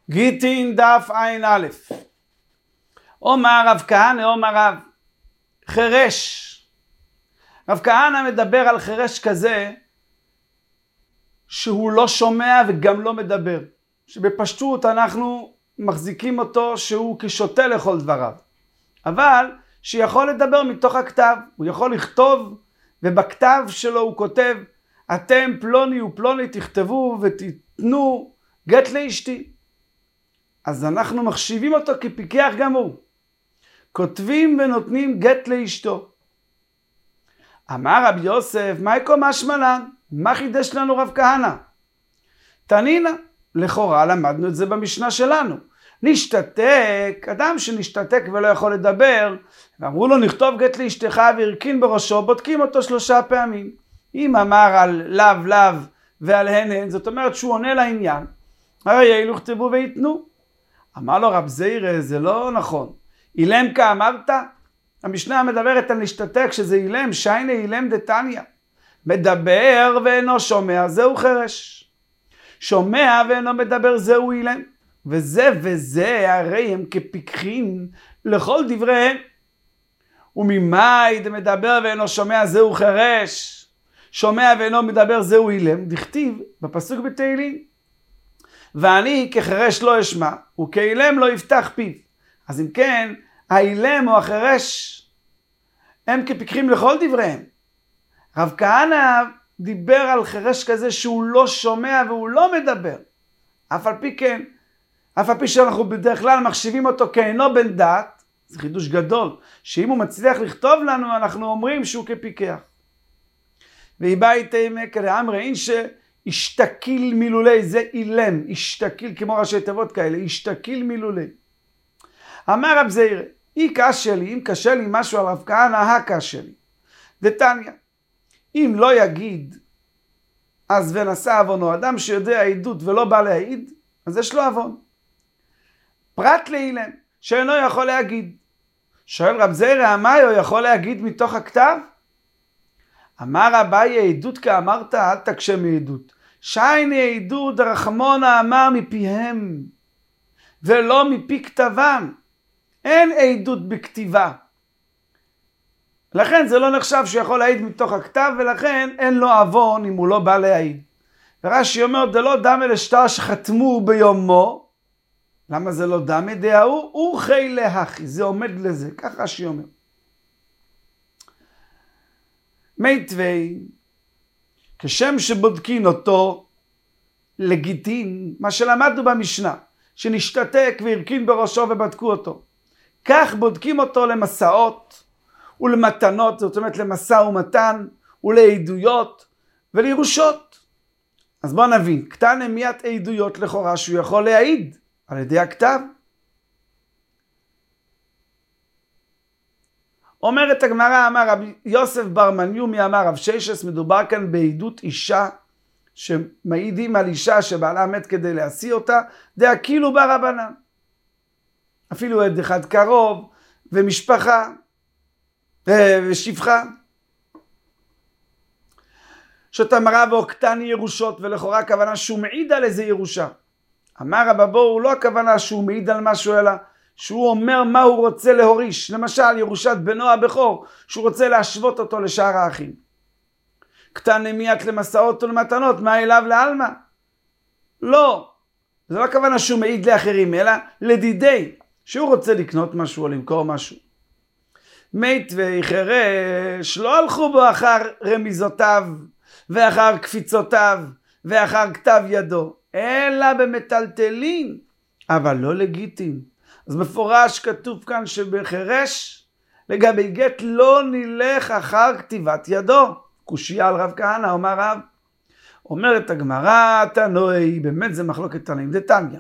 גיטין דף עין א'. אומר רב כהנא, אומר רב, חרש. רב כהנא מדבר על חרש כזה שהוא לא שומע וגם לא מדבר. שבפשטות אנחנו מחזיקים אותו שהוא כשוטה לכל דבריו. אבל שיכול לדבר מתוך הכתב. הוא יכול לכתוב, ובכתב שלו הוא כותב, אתם פלוני ופלוני תכתבו ותתנו גט לאשתי. אז אנחנו מחשיבים אותו כפיקח גמור. כותבים ונותנים גט לאשתו. אמר רבי יוסף, מה יקום משמלן? מה חידש לנו רב כהנא? תנינה, לכאורה למדנו את זה במשנה שלנו. נשתתק, אדם שנשתתק ולא יכול לדבר, ואמרו לו נכתוב גט לאשתך והרכין בראשו, בודקים אותו 3 פעמים. אם אמר על לאו לאו ועל הן הן, זאת אומרת שהוא עונה לעניין, הרי אילו כתבו ויתנו. אמר לו רב זירא, זה לא נכון. אילם כאמרת? המשנה מדברת על נשתתק, שזה אילם, שיינה אילם דתניא. מדבר ואינו שומע, זהו חרש. שומע ואינו מדבר, זהו אילם. וזה הרי הם כפיקחים לכל דבריהם. וממאי דמדבר ואינו שומע, זהו חרש. שומע ואינו מדבר, זהו אילם. דכתיב בפסוק בתהילים, ואני כחרש לא אשמע, וכאילם לא יפתח פיו. אז אם כן, האילם או החרש הם כפיקחים לכל דבריהם. רב כהנא דיבר על חרש כזה שהוא לא שומע והוא לא מדבר. אף על פי שאנחנו בדרך כלל מחשיבים אותו כאינו בן דעת, זה חידוש גדול, שאם הוא מצליח לכתוב לנו, אנחנו אומרים שהוא כפיקח. ואיבאי תימא כדאמרי, אין שהשתקיל מילולי, זה אילם, השתקיל כמו ראשי תיבות כאלה, השתקיל מילולי. אמר רב זירא, אם קשה לי משהו על רב כהנא, הקשה לי. דתניא, אם לא יגיד, אז ונשא עוונו, אדם שיודע עדות ולא בא להעיד, אז יש לו עוון. פרט לאילם, שאינו יכול להגיד. שואל רב זירא, מה הוא יכול להגיד מתוך הכתב? אמר אביי, עדות כאמרת, אל תקשה מעדות. שייני עדות דרחמונא אמר מפיהם, ולא מפי כתבם. אין עדות בכתיבה. לכן זה לא נחשב שיכול להעיד מתוך הכתב, ולכן אין לו עוון אם הוא לא בא להעיד. ורש"י אומר, זה לא דמי לשטר שחתמו ביומו. למה זה לא דמי? דהאו אורכי להכי, זה עומד לזה, כך רש"י אומר. מיטווי, כשם שבודקין אותו לגיטין, מה שלמדנו במשנה, שנשתתק והרכין בראשו ובדקו אותו. כך בודקים אותו למסעות ולמתנות, זאת אומרת למשא ומתן ולעדויות ולירושות. אז בואו נבין, קטן המיית עדויות לכאורה שהוא יכול להעיד על ידי הכתב. אומרת הגמרא, אמר רבי יוסף בר מניומי, אמר רב ששס, מדובר כאן בעדות אישה, שמעידים על אישה שבעלה מת כדי להשיא אותה, דאכילו ברבנן. אפילו עד אחד קרוב, ומשפחה, ושפחה. שתמרה ועוקתני ירושות, ולכאורה הכוונה שהוא מעיד על איזה ירושה. אמר רבבו, הוא לא הכוונה שהוא מעיד על משהו, אלא שהוא אומר מה הוא רוצה להוריש. למשל, ירושת בנו הבכור, שהוא רוצה להשוות אותו לשאר האחים. קטן מיית למסעות ולמתנות, מה אליו לעלמא? לא. זה לא הכוונה שהוא מעיד לאחרים, אלא לדידי, שהוא רוצה לקנות משהו או למכור משהו. מיטווי חרש, לא הלכו בו אחר רמיזותיו, ואחר קפיצותיו, ואחר כתב ידו, אלא במטלטלין, אבל לא לגיטין. אז מפורש כתוב כאן שבחרש, לגבי גט לא נלך אחר כתיבת ידו. קושיה על רב כהנא, אומר רב. אומרת הגמרא, תנאי, באמת זה מחלוקת תנאים, דתניא.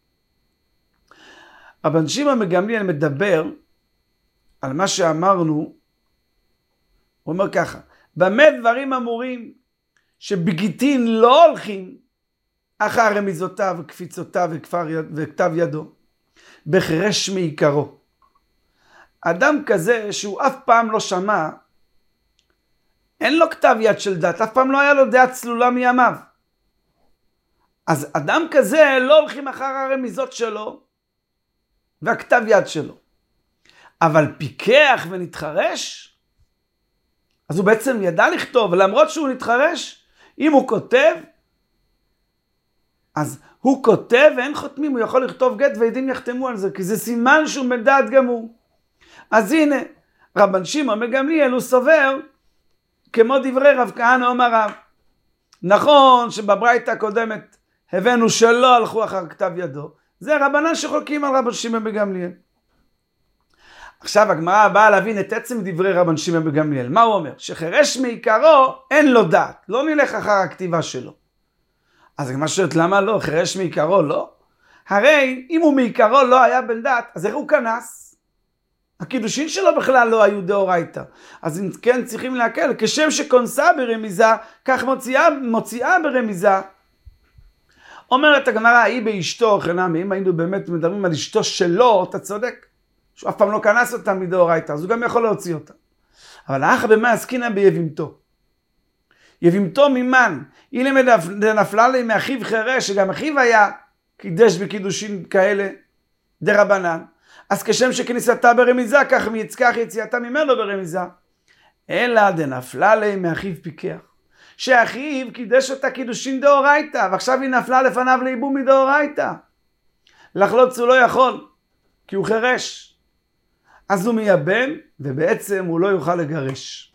רבן שמעון מגמליאל מדבר על מה שאמרנו, הוא אומר ככה, במה דברים אמורים שבגיטין לא הולכים אחר רמיזותיו וקפיצותיו וכתב ידו, בחרש מעיקרו. אדם כזה שהוא אף פעם לא שמע, אין לו כתב יד של דת, אף פעם לא היה לו דעת צלולה מימיו. אז אדם כזה לא הולכים אחר הרמיזות שלו והכתב יד שלו. אבל פיקח ונתחרש, אז הוא בעצם ידע לכתוב, ולמרות שהוא נתחרש, אם הוא כותב, אז הוא כותב ואין חותמים, הוא יכול לכתוב גט ועדים יחתמו על זה, כי זה סימן שהוא מדעת גמור. אז הנה, רבן שמעון בן גמליאל הוא סובר, כמו דברי רב כהנא אומר רב. נכון שבברייתא הקודמת הבאנו שלא הלכו אחר כתב ידו, זה רבנן שחולקים על רבן שמעון בן גמליאל. עכשיו הגמרא באה להבין את עצם דברי רבן שמעון בן גמליאל. מה הוא אומר? שחירש מעיקרו אין לו דעת, לא נלך אחר הכתיבה שלו. אז הגמרא שואלת למה לא? חירש מעיקרו לא? הרי אם הוא מעיקרו לא היה בן דעת, אז איך הוא כנס? הקידושין שלו בכלל לא היו דאורייתא. אז אם כן צריכים להקל, כשם שכונסה ברמיזה, כך מוציאה ברמיזה. אומרת הגמרא, היא באשתו, חנמי, אם היינו באמת מדברים על אשתו שלו, אתה צודק. שהוא אף פעם לא כנס אותה מדאורייתא, אז הוא גם יכול להוציא אותה. אבל האח במה עסקינן ביבימתו. יבימתו ממן, היא נפלה לי מאחיו חירש, שגם אחיו היה קידש בקידושין כאלה דרבנן. אז כשם שכניסתה ברמיזה, כך יציאתה ממנו ברמיזה. אלא דנפלה לי מאחיו פיקח. שאחיו קידש אותה קידושין דאורייתא, ועכשיו היא נפלה לפניו לייבום מדאורייתא. לחלוץ הוא לא יכול, כי הוא חירש. אז הוא מייבם, ובעצם הוא לא יוכל לגרש.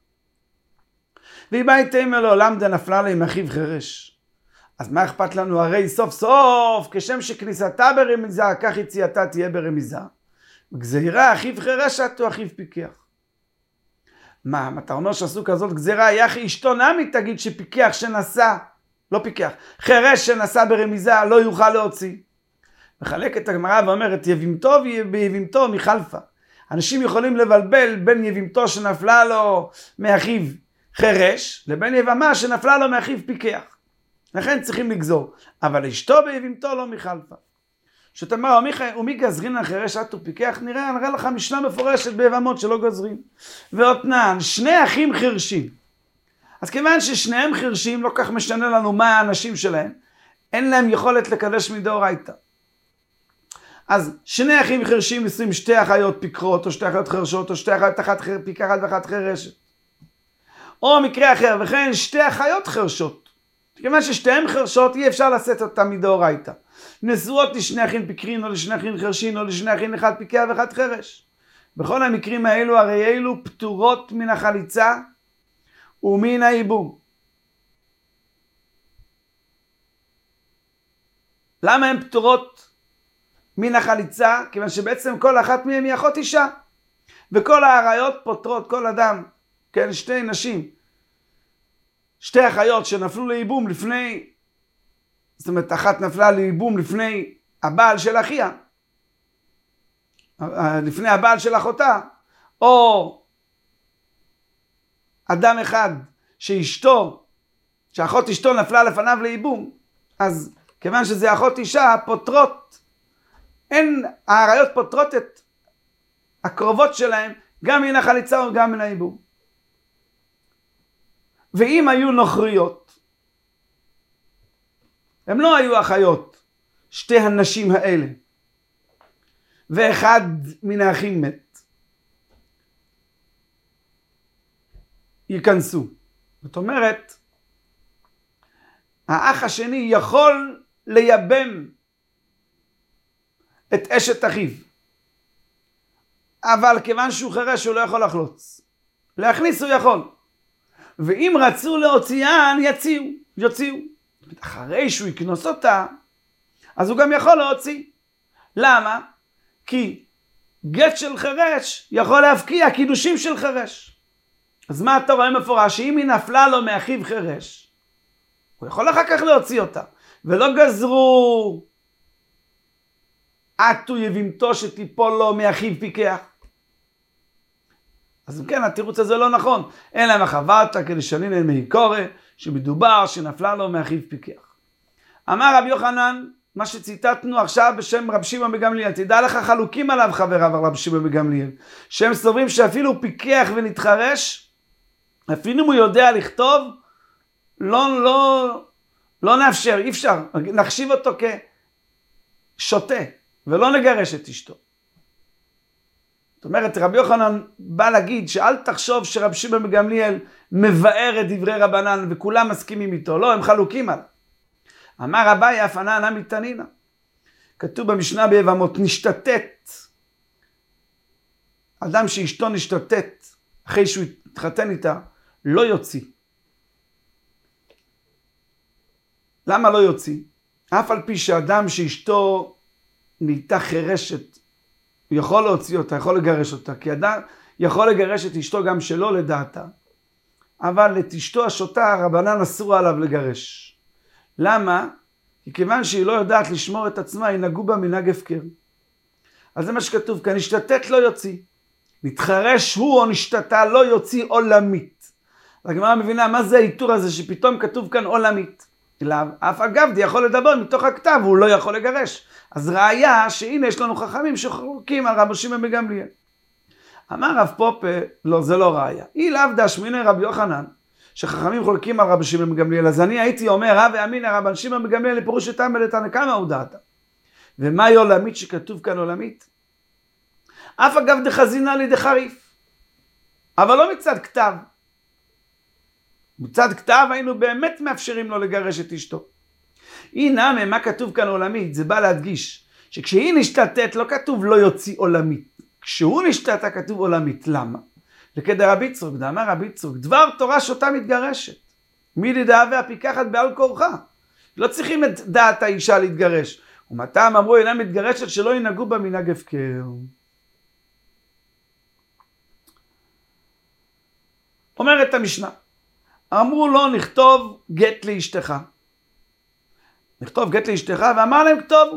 והיא באה איתנו לעולם דנפלה לי מאחיו חירש. אז מה אכפת לנו? הרי סוף סוף, כשם שכניסתה ברמיזה, כך יציאתה תהיה ברמיזה. גזירה, אחיו חירש עתו אחיו פיקח. מה, אתה אומר שעשו כזאת גזירה, יחי אשתו נמי תגיד שפיקח שנסע, לא פיקח, חירש שנסע ברמיזה לא יוכל להוציא. מחלקת הגמרא ואומרת, יבימתו ויבימתו מחלפה. אנשים יכולים לבלבל בין יבימתו שנפלה לו מאחיו חירש, לבין יבמה שנפלה לו מאחיו פיקח. לכן צריכים לגזור. אבל אשתו ביבימתו לא מחלפה. שאתה אומר, ומי גזרין על חירש עתו פיקח? נראה לך משנה מפורשת ביבמות שלא גזרין. ואותנן, שני אחים חירשים. אז כיוון ששניהם חירשים, לא כך משנה לנו מה האנשים שלהם, אין להם יכולת לקדש מדאורייתא. אז שני אחים חירשים נישואים שתי אחיות פיקרות, או שתי אחיות חרשות, או שתי אחיות אחת פיקחת ואחת חירשת. או מקרה אחר, וכן שתי אחיות חרשות. כיוון ששתיהם חרשות, אי אפשר לשאת אותם מדאורייתא. נשואות לשני אחים פיקרין, או לשני אחים חרשין, או לשני אחים אחד פיקח ואחד חרש. בכל המקרים האלו, הרי אלו פטורות מן החליצה ומן הייבום. למה הן פטורות מן החליצה? כיוון שבעצם כל אחת מהן היא אחות אישה. וכל העריות פוטרות, כל אדם, כן, שתי נשים, שתי אחיות שנפלו לייבום לפני, זאת אומרת, אחת נפלה לייבום לפני הבעל של אחיה, לפני הבעל של אחותה, או אדם אחד שאשתו, שאחות אשתו נפלה לפניו לייבום, אז כיוון שזה אחות אישה, פוטרות, העריות פוטרות את הקרובות שלהם, גם מן החליצה וגם מן הייבום. ואם היו נוכריות, הם לא היו אחיות, שתי הנשים האלה, ואחד מן האחים מת, ייכנסו. זאת אומרת, האח השני יכול לייבם את אשת אחיו, אבל כיוון שהוא חירש הוא לא יכול לחלוץ. להכניס הוא יכול. ואם רצו להוציאן, יוציאו. אחרי שהוא יקנוס אותה, אז הוא גם יכול להוציא. למה? כי גט של חירש יכול להפקיע קידושים של חירש. אז מה אתה רואה מפורש? שאם היא נפלה לו מאחיו חירש, הוא יכול אחר כך להוציא אותה. ולא גזרו עתו יבימתו שתיפול לו מאחיו פיקח. אז אם כן, התירוץ הזה לא נכון. אין להם החברתא כדשנין אין מעיקורא, שמדובר שנפלה לו מאחיו פיקח. אמר רבי יוחנן, מה שציטטנו עכשיו בשם רב שמעון בן גמליאל, תדע לך חלוקים עליו חבריו רב שמעון בן גמליאל, שהם סוברים שאפילו פיקח ונתחרש, אפילו אם הוא יודע לכתוב, לא לא נאפשר, אי אפשר, נחשיב אותו כשוטה, ולא נגרש את אשתו. זאת אומרת, רבי יוחנן בא להגיד שאל תחשוב שרבי שמעון בן גמליאל מבאר את דברי רבנן וכולם מסכימים איתו, לא, הם חלוקים עליו. אמר אביי אף ענה נמי תנינא. כתוב במשנה ביבמות, נשתתת. אדם שאשתו נשתתת אחרי שהוא התחתן איתה, לא יוציא. למה לא יוציא? אף על פי שאדם שאשתו נהייתה חירשת, הוא יכול להוציא אותה, יכול לגרש אותה, כי אדם יכול לגרש את אשתו גם שלא לדעתה. אבל את אשתו השוטה, הרבנן אסור עליו לגרש. למה? כי כיוון שהיא לא יודעת לשמור את עצמה, היא נגעו בה מנהג הפקר. אז זה מה שכתוב כאן, נשתתת לא יוציא. נתחרש הוא או נשתתה לא יוציא עולמית. הגמרא מבינה מה זה האיתור הזה שפתאום כתוב כאן עולמית. אף אגב די יכול לדבר מתוך הכתב, הוא לא יכול לגרש. אז ראיה שהנה יש לנו חכמים שחולקים על רבי שמעון בן גמליאל. אמר רב פופה, לא זה לא ראיה. היא לאו דשמינא רבי יוחנן, שחכמים חולקים על רבי שמעון בן גמליאל. אז אני הייתי אומר, הווה אמינא רבי שמעון בן גמליאל לפירוש תמא לתנא קמא הוא דעתא. ומהי עולמית שכתוב כאן עולמית? אף אגב דחזינא לי דחריף. אבל לא מצד כתב. מצד כתב היינו באמת מאפשרים לו לגרש את אשתו. הנה מה כתוב כאן עולמית, זה בא להדגיש שכשהיא נשתתת לא כתוב לא יוציא עולמית. כשהוא נשתתה כתוב עולמית. למה? לכדי רבי יצחק, דאמר רבי יצחק, דבר תורה שוטה מתגרשת. מי לדעה והפיקחת בעל כורחה. לא צריכים את דעת האישה להתגרש. ומתם אמרו אינה מתגרשת שלא ינהגו בה מנהג הפקר. אומרת המשנה, אמרו לו נכתוב גט לאשתך. נכתוב גט לאשתך ואמר להם כתובו.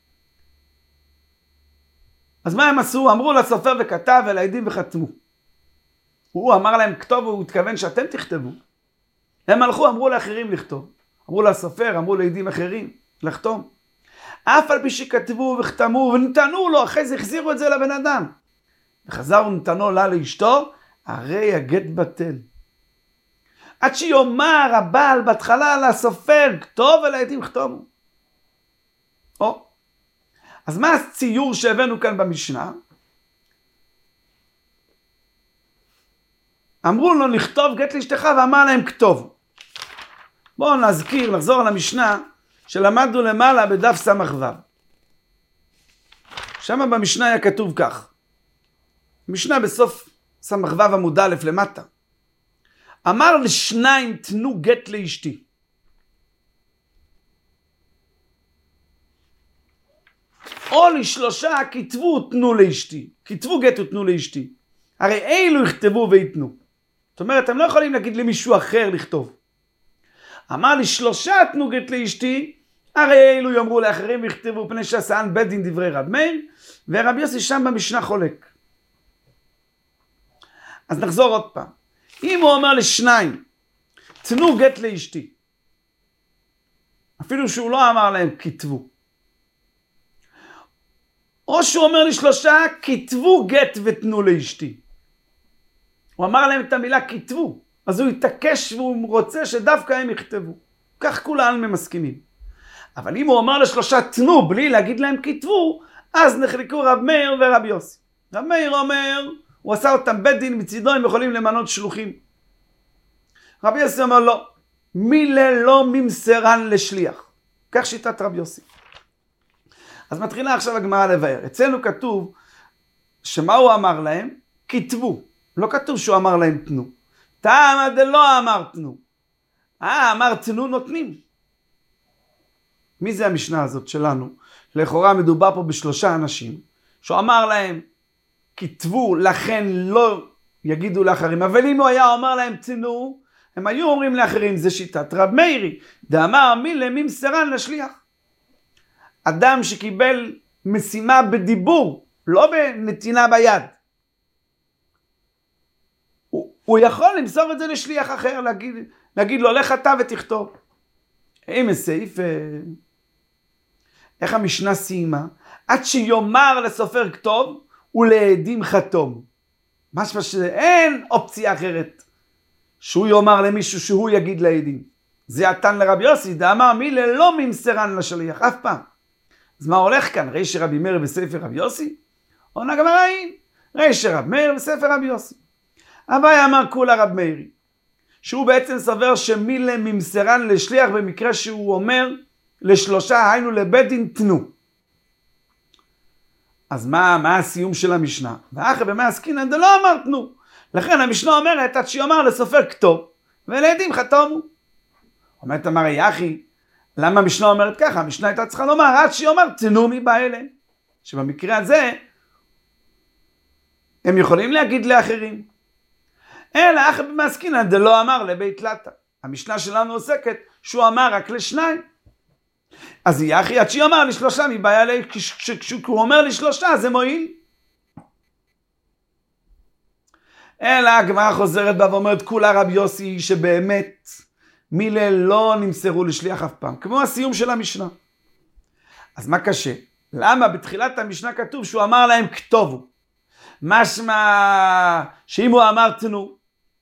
אז מה הם עשו? אמרו לסופר וכתב ולעדים וחתמו. הוא אמר להם כתובו, הוא התכוון שאתם תכתבו. הם הלכו, אמרו לאחרים לכתוב. אמרו לסופר, אמרו לעדים אחרים לחתום. אף על פי שכתבו וכתמו ונתנו לו, אחרי זה החזירו את זה לבן אדם. וחזרו ונתנו לה לאשתו, הרי הגט בטל. עד שיאמר הבעל בהתחלה לסופר, כתוב ולעדים כתובו. אז מה הציור שהבאנו כאן במשנה? אמרו לו נכתוב גט לאשתך ואמר להם כתוב. בואו נזכיר, נחזור על המשנה שלמדנו למעלה בדף סמ"ו. שם במשנה היה כתוב כך. משנה בסוף סמ"ו עמוד א' למטה. אמר לשניים תנו גט לאשתי. או לשלושה כתבו תנו לאשתי. כתבו גט ותנו לאשתי. הרי אילו יכתבו ויתנו. זאת אומרת, הם לא יכולים להגיד למישהו אחר לכתוב. אמר לשלושה תנו גט לאשתי, הרי אילו יאמרו לאחרים ויכתבו פני שעשאן בית דין דברי רב מאיר, ורבי יוסי שם במשנה חולק. אז נחזור עוד פעם. אם הוא אומר לשניים, תנו גט לאשתי, אפילו שהוא לא אמר להם כתבו, או שהוא אומר לשלושה, כתבו גט ותנו לאשתי. הוא אמר להם את המילה כתבו, אז הוא יתעקש והוא רוצה שדווקא הם יכתבו. כך כולם מסכימים. אבל אם הוא אומר לשלושה תנו בלי להגיד להם כתבו, אז נחלקו רב מאיר ורב יוסי. רב מאיר אומר, הוא עשה אותם בית דין מצידו, הם יכולים למנות שלוחים. רב יוסי אומר לא, מילה לא ממסרן לשליח. כך שיטת רב יוסי. אז מתחילה עכשיו הגמרא לבאר. אצלנו כתוב שמה הוא אמר להם? כתבו. לא כתוב שהוא אמר להם תנו. תמה דלא אמר תנו. אמר תנו נותנים. מי זה המשנה הזאת שלנו? לכאורה מדובר פה בשלושה אנשים. שהוא אמר להם כתבו, לכן לא יגידו לאחרים. אבל אם הוא היה אומר להם תנו, הם היו אומרים לאחרים, זה שיטת רב מאירי. דאמר מילה ממסרן לשליח. אדם שקיבל משימה בדיבור, לא בנתינה ביד. הוא יכול למסור את זה לשליח אחר, להגיד לו, לך אתה ותכתוב. סעיף, איך המשנה סיימה? עד שיומר לסופר כתוב, ולעדים חתום. משמע שאין אופציה אחרת, שהוא יאמר למישהו שהוא יגיד לעדים. זה התן לרבי יוסי, דאמר מילה לא ממסרן לשליח, אף פעם. אז מה הולך כאן? ראי שרבי מאיר בספר רבי יוסי? או נגמר אין, ראי שרבי מאיר בספר רבי יוסי. אביי אמר כולה רב מאירי, שהוא בעצם סובר שמילה ממסרן לשליח במקרה שהוא אומר לשלושה, היינו לבית דין תנו. אז מה הסיום של המשנה? ואחרי במה עסקינן דלא אמר תנו. לכן המשנה אומרת עד שיאמר לסופר כתוב ולעדים חתומו. אומרת אמר יחי, למה המשנה אומרת ככה? המשנה הייתה צריכה לומר עד שיאמר תנו מבא אלה. שבמקרה הזה הם יכולים להגיד לאחרים. אלא אחרי במה עסקינן דלא אמר לבית תלתה. המשנה שלנו עוסקת שהוא אמר רק לשניים. אז יחי עד שיאמר לשלושה מבא אלה, כשהוא אומר לשלושה זה מועיל. אלא הגמרא חוזרת בה ואומרת כולה רבי יוסי שבאמת מילה לא נמסרו לשליח אף פעם, כמו הסיום של המשנה. אז מה קשה? למה בתחילת המשנה כתוב שהוא אמר להם כתובו? משמע שאם הוא אמר תנו,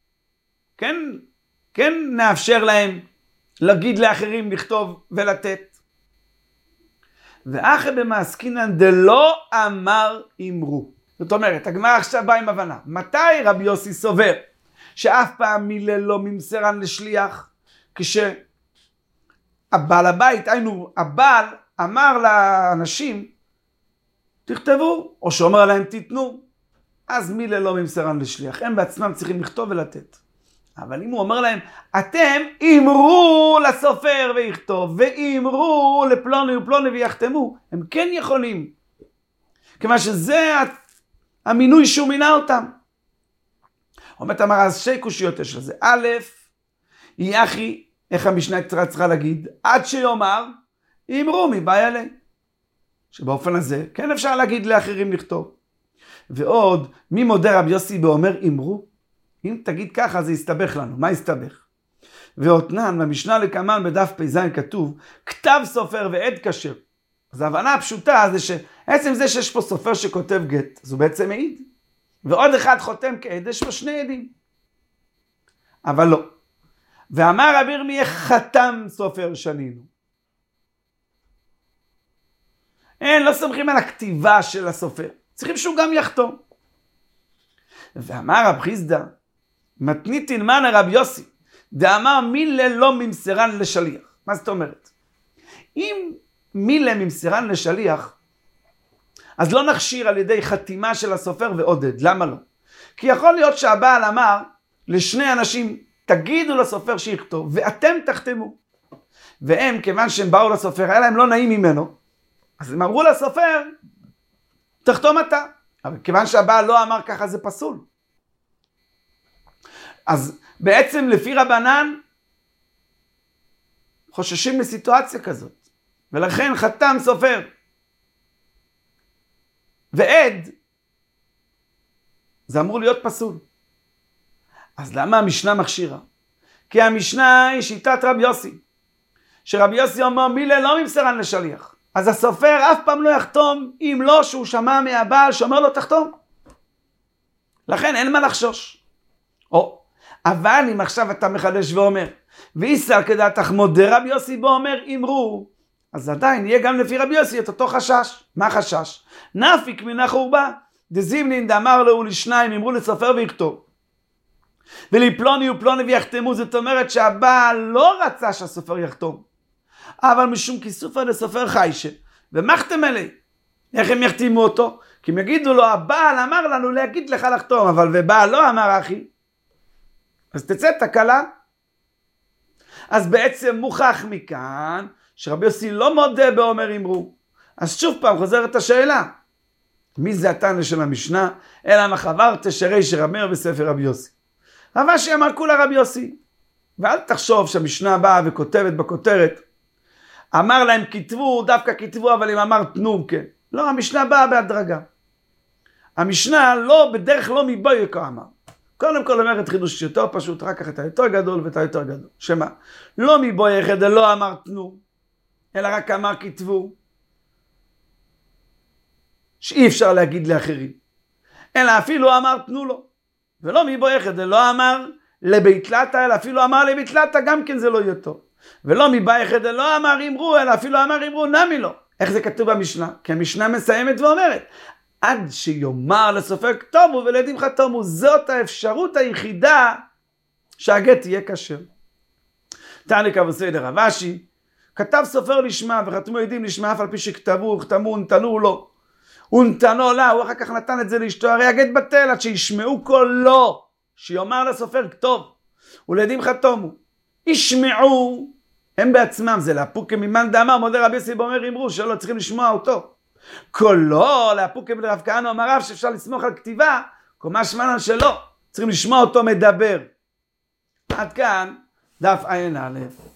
כן נאפשר להם להגיד לאחרים לכתוב ולתת. ואחרי במעסקינן דלא אמר אמרו. זאת אומרת, הגמרא עכשיו באה עם הבנה. מתי רבי יוסי סובר שאף פעם מילה לא ממסרן לשליח? כשהבעל הבית, היינו הבעל אמר לאנשים תכתבו, או שאומר להם תיתנו, אז מילה לא ממסרן לשליח. הם בעצמם צריכים לכתוב ולתת. אבל אם הוא אומר להם, אתם אמרו לסופר ויכתוב, ואמרו לפלוני ופלוני ויחתמו, הם כן יכולים. כיוון שזה המינוי שהוא מינה אותם. אומרת אמר, אז שי קושיות יש לזה. א', יחי, איך המשנה צריכה להגיד? עד שיאמר, אמרו מבא אלה. שבאופן הזה, כן אפשר להגיד לאחרים לכתוב. ועוד, מי מודה רבי יוסי באומר אמרו? אם תגיד ככה זה יסתבך לנו. מה יסתבך? ואותנן, במשנה לקמן בדף פ"ז כתוב, כתב סופר ועד כשר. אז ההבנה הפשוטה זה שעצם זה שיש פה סופר שכותב גט, אז הוא בעצם מעיד. ועוד אחד חותם כעד, יש לו שני עדים. אבל לא. ואמר רבי ירמיה חתם סופר שנינו. לא סומכים על הכתיבה של הסופר. צריכים שהוא גם יחתום. ואמר רב חיסדא, מתניתין מנה רב יוסי, דאמר מילה לא ממסרן לשליח. מה זאת אומרת? אם מילה ממסרן לשליח, אז לא נכשיר על ידי חתימה של הסופר ועודד. למה לא? כי יכול להיות שהבעל אמר לשני אנשים, תגידו לסופר שיכתוב, ואתם תחתמו. והם, כיוון שהם באו לסופר, היה להם לא נעים ממנו, אז הם אמרו לסופר, תחתום אתה. אבל כיוון שהבעל לא אמר ככה, זה פסול. אז בעצם לפי רבנן, חוששים לסיטואציה כזאת. ולכן חתם סופר. ועד, זה אמור להיות פסול. אז למה המשנה מכשירה? כי המשנה היא שיטת רבי יוסי. שרבי יוסי אומר מילה לא ממסרן לשליח. אז הסופר אף פעם לא יחתום אם לא שהוא שמע מהבעל שאומר לו תחתום. לכן אין מה לחשוש. אבל אם עכשיו אתה מחדש ואומר, ואיסר כדעתך מודה רבי יוסי בו אומר אמרו, אז עדיין יהיה גם לפי רבי יוסי את אותו חשש. מה חשש? נפיק מן החורבה. דזימנין דאמר לו לשניים אמרו לסופר ויכתוב. ולפלוני ופלוני ויחתמו, זאת אומרת שהבעל לא רצה שהסופר יחתום. אבל משום כיסופר לסופר חיישה. ומחתם אלי. איך הם יחתימו אותו? כי הם יגידו לו, הבעל אמר לנו להגיד לך לחתום, אבל ובעל לא אמר אחי. אז תצא תקלה. אז בעצם מוכח מכאן, שרבי יוסי לא מודה באומר אמרו. אז שוב פעם חוזרת השאלה. מי זה התנא של המשנה? אלא מחבר תשרי שרמר בספר רבי יוסי. רבא שאמר כולה רבי יוסי. ואל תחשוב שהמשנה באה וכותבת בכותרת. אמר להם כתבו, דווקא כתבו, אבל אם אמר תנו, כן. לא, המשנה באה בהדרגה. המשנה לא, בדרך לא מבוי כה אמר. קודם כל אומרת חידוש יותר פשוט, רק את היותר גדול ואת היותר גדול. שמה? לא מבוי אחד, לא אמר תנו, אלא רק אמר כתבו. שאי אפשר להגיד לאחרים. אלא אפילו אמר תנו לו. ולא מבוי אחד, לא אמר לבית תלתה, אלא אפילו אמר לבית תלתה, גם כן זה לא יהיה טוב. ולא מבייחד לא אמר אמרו, אלא אפילו אמר אמרו נמי לו. איך זה כתוב במשנה? כי המשנה מסיימת ואומרת, עד שיאמר לסופר כתובו ולעדים חתומו, זאת האפשרות היחידה שהגט תהיה כשר. תעני כבסדר רב אשי, כתב סופר לשמה וחתמו עדים לשמה אף על פי שכתבו, חתמו, נתנו לו. ונתנו לה, הוא אחר כך נתן את זה לאשתו, הרי הגט בטל עד שישמעו קולו, שיאמר לסופר כתוב, ולעדים חתומו. ישמעו, הם בעצמם, זה לאפוקם ממאן דאמר, מודה רבי יוסי אומר אמרו, שלא צריכים לשמוע אותו. קולו, לאפוקם לרב כהנא אמר רב, שאפשר לסמוך על כתיבה, קומה שמענן שלא, צריכים לשמוע אותו מדבר. עד כאן, דף ע"א.